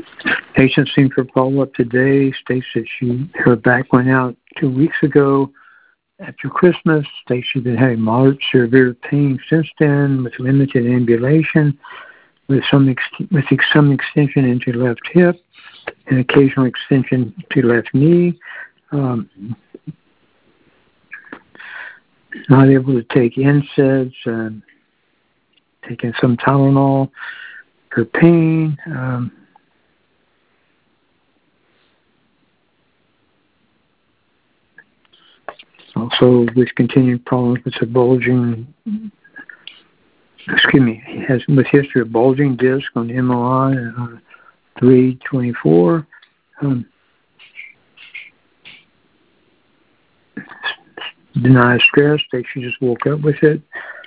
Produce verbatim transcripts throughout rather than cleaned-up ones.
Patient seen for follow-up today states that she her back went out two weeks ago after Christmas. States she's been having moderate severe pain since then, with limited ambulation, with some ex- with ex- some extension into left hip and occasional extension to left knee. Um, not able to take N SAIDs, uh, taking some Tylenol for pain. Um, also with continued problems with the bulging, excuse me, has with history of bulging disc on M R I uh, three twenty-four. Um, denies stress, thinks she just woke up with it.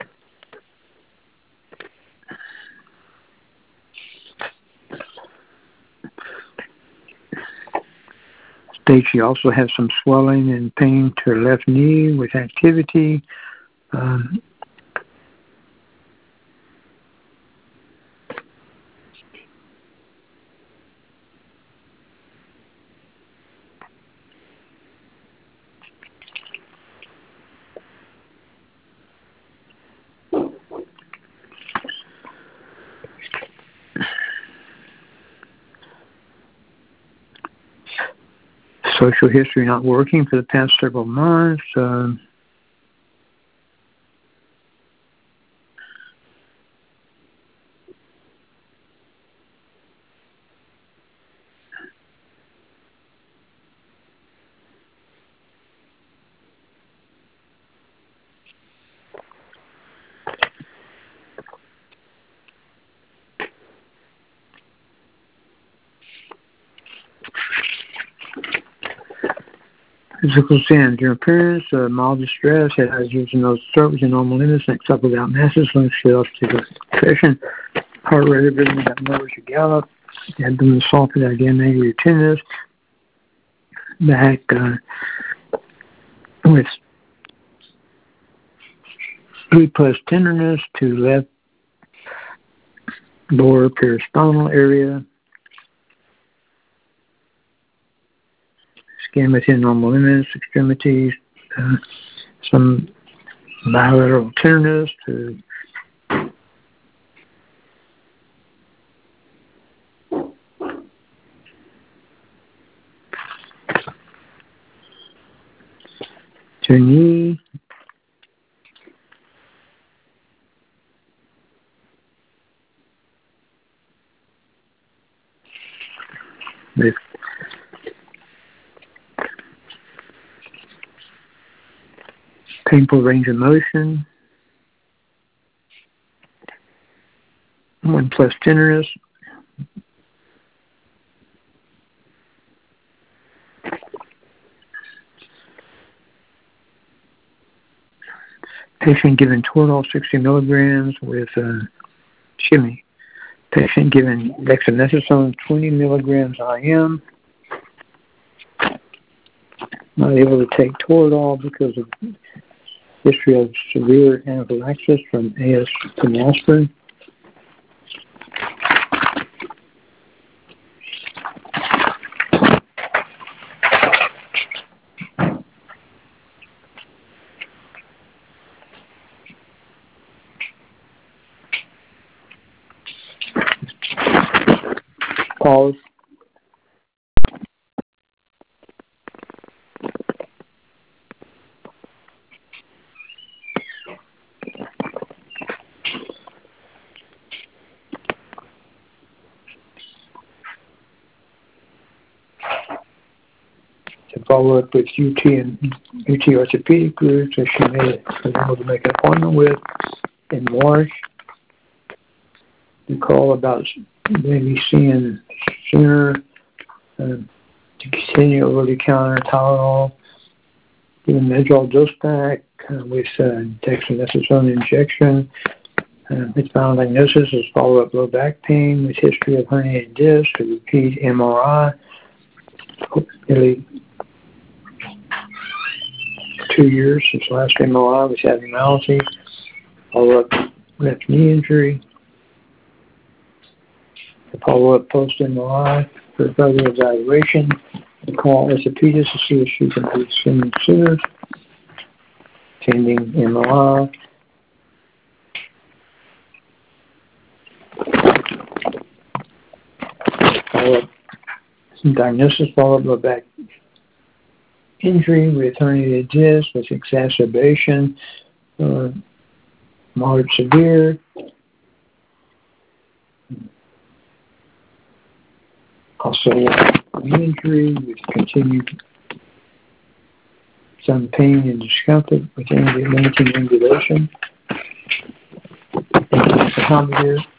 States she also has some swelling and pain to her left knee with activity. Um, social history not working for the past several months. Um, Physical signs, your appearance, uh, mild distress, head eyes using those throat within normal limits, next up without masses, lung shells, depression, heart rate, rhythm, got nervous or gallop, abdomen assaulted, again, angry or tenderness, back uh, with three plus tenderness to left lower perispinal area, skin within normal limits, extremities, uh, some bilateral tenderness to to knee, with painful range of motion, one plus tenderness, patient given Toradol sixty milligrams with, uh, excuse me, patient given dexamethasone twenty milligrams I M, not able to take Toradol because of history of severe anaphylaxis from A S aspirin. Pause. To follow up with U T and U T orthopedic groups that she made was able to make an appointment with in March. To call about maybe seeing sooner, uh, to continue over-the-counter Tylenol, even Medrol dose pack uh, with uh, dexamethasone injection. Uh, its final diagnosis is follow-up low back pain with history of herniated disc, a repeat M R I, nearly two years since last M R I with abnormality, follow-up left knee injury, Follow-up post-M R I for further evaluation. Call orthopedist to see if she can be seen sooner. Pending M R I. Follow-up. Diagnosis, follow-up of back injury with herniated disc with exacerbation, uh, moderate severe. Also, knee injury with continued some pain and discomfort with limiting ambulation. Thank you for coming here.